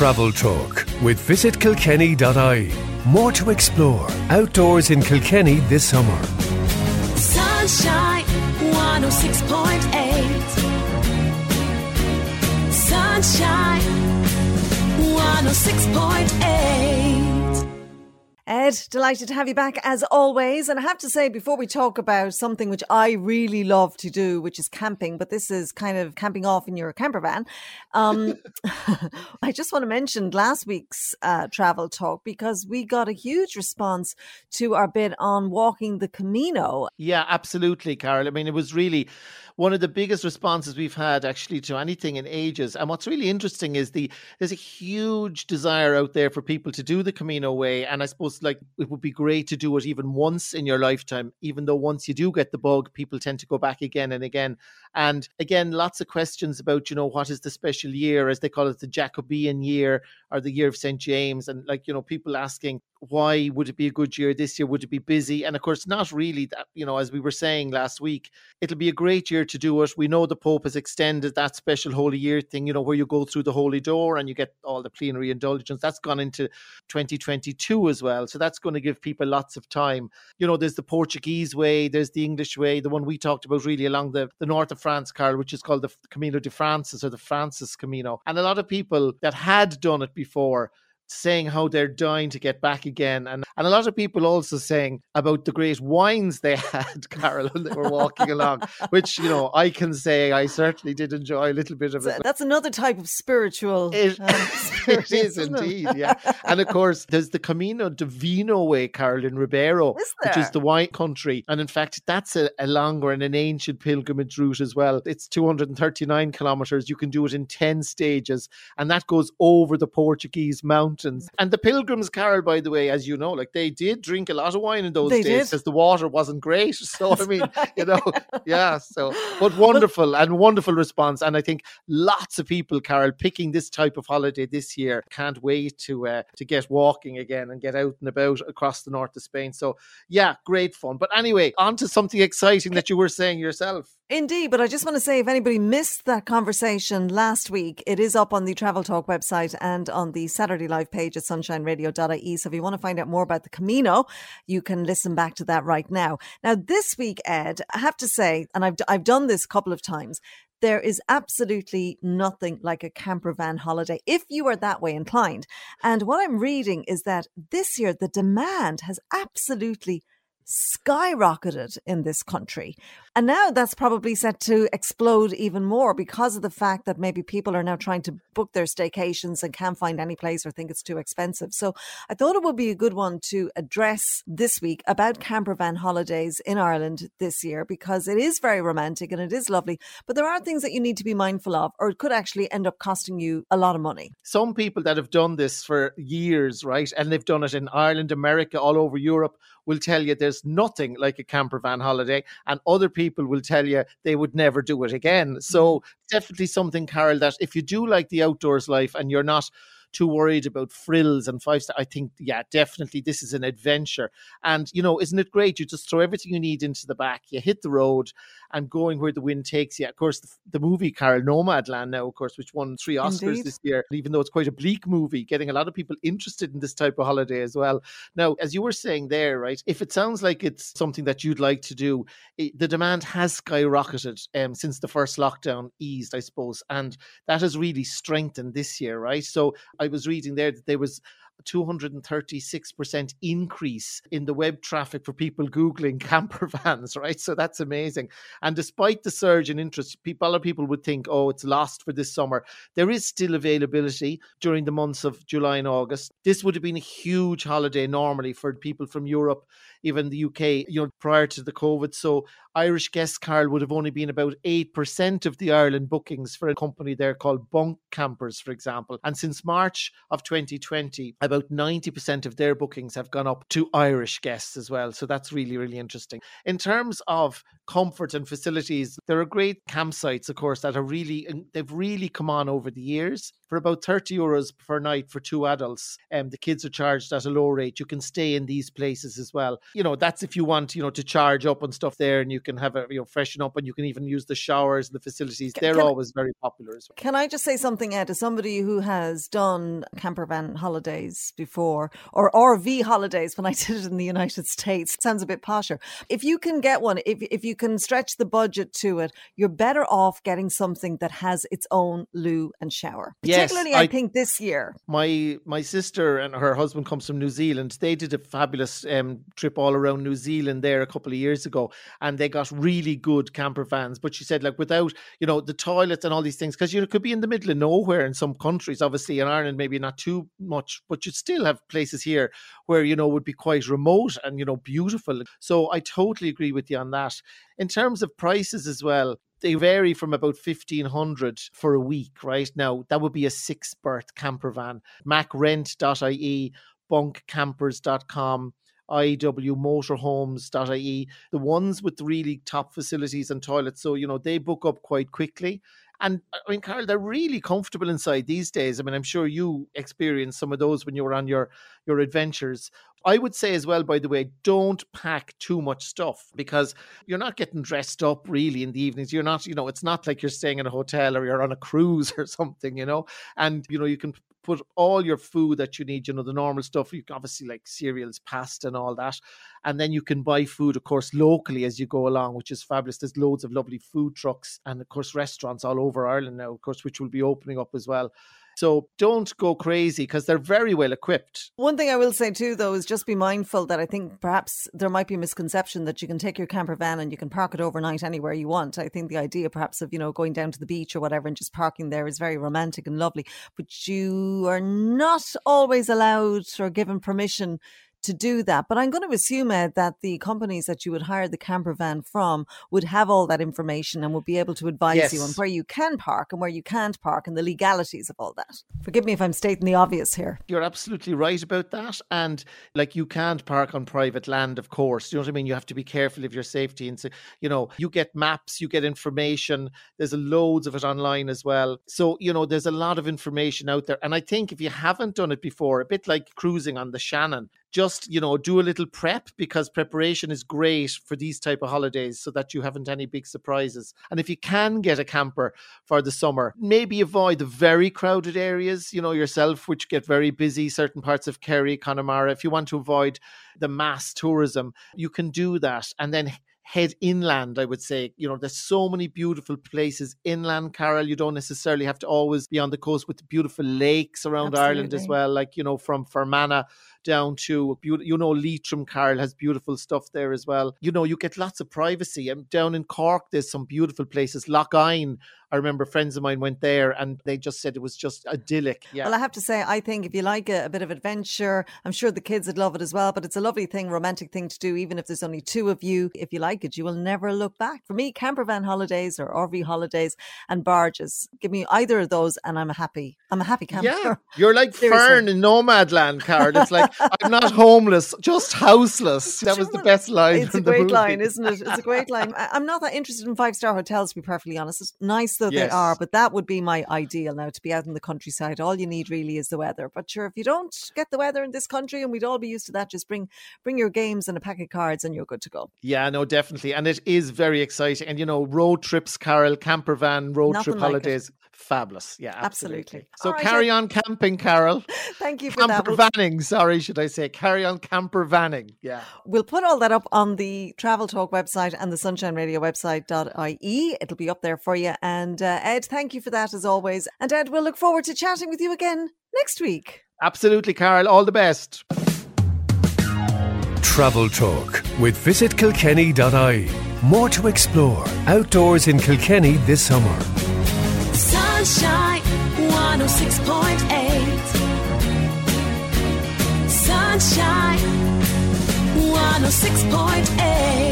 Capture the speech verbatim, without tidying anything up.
Travel Talk with visit kilkenny dot I E. More to explore outdoors in Kilkenny this summer. Sunshine one oh six point eight. Sunshine one oh six point eight. Ed, delighted to have you back as always. And I have to say, before we talk about something which I really love to do, which is camping, but this is kind of camping off in your camper van. Um, I just want to mention last week's uh, travel talk, because we got a huge response to our bit on walking the Camino. Yeah, absolutely, Carol. I mean, it was really one of the biggest responses we've had actually to anything in ages. And what's really interesting is the there's a huge desire out there for people to do the Camino Way. And I suppose like it would be great to do it even once in your lifetime, even though once you do get the bug, people tend to go back again and again. And again, lots of questions about, you know, what is the special year, as they call it, the Jacobean year or the year of Saint James. And like, you know, people asking, why would it be a good year this year? Would it be busy? And of course, not really that, you know, as we were saying last week, it'll be a great year to do it. We know the Pope has extended that special Holy Year thing, you know, where you go through the Holy Door and you get all the plenary indulgence. That's gone into twenty twenty-two as well. So that's going to give people lots of time. You know, there's the Portuguese way, there's the English way, the one we talked about really along the, the north of France, Carl, which is called the Camino de Francis or the Francis Camino. And a lot of people that had done it before saying how they're dying to get back again. And, and a lot of people also saying about the great wines they had, Carol, when they were walking along, which, you know, I can say I certainly did enjoy a little bit of it. That's another type of spiritual It, um, it is indeed, yeah. And of course, there's the Camino de Vino way, Carol, in Ribeiro, is which is the wine country. And in fact, that's a, a longer and an ancient pilgrimage route as well. It's two hundred thirty-nine kilometres. You can do it in ten stages. And that goes over the Portuguese mountains. And the pilgrims, Carol, by the way, as you know, like they did drink a lot of wine in those They days did. because the water wasn't great. So, I mean, you know, yeah. So, but wonderful and wonderful response. And I think lots of people, Carol, picking this type of holiday this year. Can't wait to uh, to get walking again and get out and about across the north of Spain. So, yeah, great fun. But anyway, on to something exciting that you were saying yourself. Indeed, but I just want to say, if anybody missed that conversation last week, it is up on the Travel Talk website and on the Saturday Live page at sunshine radio dot I E. So if you want to find out more about the Camino, you can listen back to that right now. Now, this week, Ed, I have to say, and I've I've done this a couple of times, there is absolutely nothing like a camper van holiday if you are that way inclined. And what I'm reading is that this year the demand has absolutely skyrocketed in this country. And now that's probably set to explode even more because of the fact that maybe people are now trying to book their staycations and can't find any place or think it's too expensive. So I thought it would be a good one to address this week about camper van holidays in Ireland this year, because it is very romantic and it is lovely, but there are things that you need to be mindful of, or it could actually end up costing you a lot of money. Some people that have done this for years, right, and they've done it in Ireland, America, all over Europe, will tell you there's nothing like a camper van holiday, and other people will tell you they would never do it again. So definitely something, Carol, that if you do like the outdoors life and you're not too worried about frills and five star, I think, yeah, definitely this is an adventure. And, you know, isn't it great? You just throw everything you need into the back, you hit the road and going where the wind takes you. Of course, the, the movie, Carol, Nomadland now, of course, which won three Oscars Indeed. this year, even though it's quite a bleak movie, getting a lot of people interested in this type of holiday as well. Now, as you were saying there, right, if it sounds like it's something that you'd like to do, it, the demand has skyrocketed um, since the first lockdown eased, I suppose, and that has really strengthened this year, right? So I was reading there that there was a two hundred thirty-six percent increase in the web traffic for people Googling camper vans, right? So that's amazing. And despite the surge in interest, people, a lot of people would think, oh, it's lost for this summer. There is still availability during the months of July and August. This would have been a huge holiday normally for people from Europe, even the U K, you know, prior to the COVID. So Irish guests, Carl, would have only been about eight percent of the Ireland bookings for a company there called Bunk Campers, for example. And since March of twenty twenty, about about ninety percent of their bookings have gone up to Irish guests as well. So that's really, really interesting. In terms of comfort and facilities, there are great campsites, of course, that are really, they've really come on over the years. For about thirty euros per night for two adults, and um, the kids are charged at a low rate. You can stay in these places as well. You know, that's if you want, you know, to charge up and stuff there, and you can have a, you know, freshen up, and you can even use the showers and the facilities. They're can always I, very popular as well. Can I just say something, Ed, as somebody who has done camper van holidays before, or R V holidays when I did it in the United States? It sounds a bit posher. If you can get one, if if you can stretch the budget to it, you're better off getting something that has its own loo and shower. Yeah. Particularly, I, I think this year. My my sister and her husband comes from New Zealand. They did a fabulous um, trip all around New Zealand there a couple of years ago, and they got really good camper vans. But she said, like, without, you know, the toilets and all these things, because you could be in the middle of nowhere in some countries. Obviously, in Ireland, maybe not too much, but you still have places here where, you know, would be quite remote and, you know, beautiful. So I totally agree with you on that. In terms of prices as well, they vary from about fifteen hundred for a week, right? Now, that would be a six-berth camper van. mac rent dot I E, bunk campers dot com, I W motorhomes dot I E, the ones with the really top facilities and toilets. So, you know, they book up quite quickly. And I mean, Carol, they're really comfortable inside these days. I mean, I'm sure you experienced some of those when you were on your, your adventures. I would say as well, by the way, don't pack too much stuff, because you're not getting dressed up really in the evenings. You're not, you know, it's not like you're staying in a hotel or you're on a cruise or something, you know, and, you know, you can put all your food that you need, you know, the normal stuff. You can obviously like cereals, pasta and all that. And then you can buy food, of course, locally as you go along, which is fabulous. There's loads of lovely food trucks and, of course, restaurants all over Ireland now, of course, which will be opening up as well. So don't go crazy, because they're very well equipped. One thing I will say too, though, is just be mindful that I think perhaps there might be a misconception that you can take your camper van and you can park it overnight anywhere you want. I think the idea perhaps of, you know, going down to the beach or whatever and just parking there is very romantic and lovely. But you are not always allowed or given permission to do that. But I'm going to assume, Ed, that the companies that you would hire the camper van from would have all that information and would be able to advise yes. you on where you can park and where you can't park and the legalities of all that. Forgive me if I'm stating the obvious here. You're absolutely right about that. And like, you can't park on private land, of course. You know what I mean? You have to be careful of your safety. And so, you know, you get maps, you get information. There's loads of it online as well. So, you know, there's a lot of information out there. And I think if you haven't done it before, a bit like cruising on the Shannon, just, you know, do a little prep, because preparation is great for these type of holidays so that you haven't any big surprises. And if you can get a camper for the summer, maybe avoid the very crowded areas, you know, yourself, which get very busy, certain parts of Kerry, Connemara. If you want to avoid the mass tourism, you can do that. And then head inland, I would say. You know, there's so many beautiful places inland, Carol. You don't necessarily have to always be on the coast, with the beautiful lakes around Absolutely. Ireland as well. Like, you know, from Fermanagh down to, you know, Leitrim, Carol, has beautiful stuff there as well. You know, you get lots of privacy. And down in Cork, there's some beautiful places. Lough-Ine, I remember friends of mine went there and they just said it was just idyllic. Yeah. Well, I have to say, I think if you like a, a bit of adventure, I'm sure the kids would love it as well, but it's a lovely thing, romantic thing to do, even if there's only two of you. If you like it, you will never look back. For me, camper van holidays or R V holidays and barges, give me either of those and I'm a happy, I'm a happy camper. Yeah, you're like Fern in Nomadland, Carol. It's like, I'm not homeless, just houseless. That was the best line. It's a great line, isn't it? It's a great line. I'm not that interested in five-star hotels, to be perfectly honest. It's nice though yes. they are, but that would be my ideal now, to be out in the countryside. All you need really is the weather. But sure, if you don't get the weather in this country, and we'd all be used to that, just bring bring your games and a pack of cards and you're good to go. Yeah, no, definitely. And it is very exciting. And, you know, road trips, Carol, camper van, road Nothing trip like holidays. It. Fabulous. Yeah, absolutely. absolutely. So right, carry I... on camping, Carol. Thank you for camper that. vanning, sorry, should I say. Carry on camper vanning. Yeah. We'll put all that up on the Travel Talk website and the Sunshine Radio website .ie. It'll be up there for you. And uh, Ed, thank you for that as always. And Ed, we'll look forward to chatting with you again next week. Absolutely, Carol. All the best. Travel Talk with visit kilkenny dot I E. More to explore outdoors in Kilkenny this summer. Sunshine one oh six point eight. Sunshine one oh six point eight.